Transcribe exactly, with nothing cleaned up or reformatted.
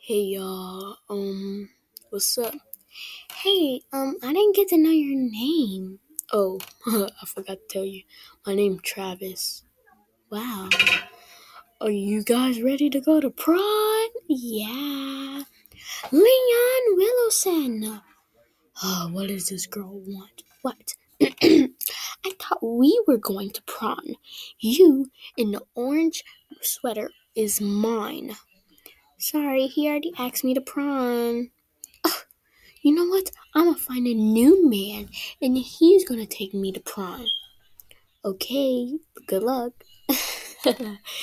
Hey y'all, um, what's up? Hey, um, I didn't get to know your name. Oh, I forgot to tell you. My name's Travis. Wow. Are you guys ready to go to prom? Yeah. Leon Willowson. Oh, what does this girl want? What? I thought we were going to prom. You in the orange sweater is mine. Sorry, he already asked me to prom. You know what? I'm gonna find a new man and he's gonna take me to prom. Okay, good luck.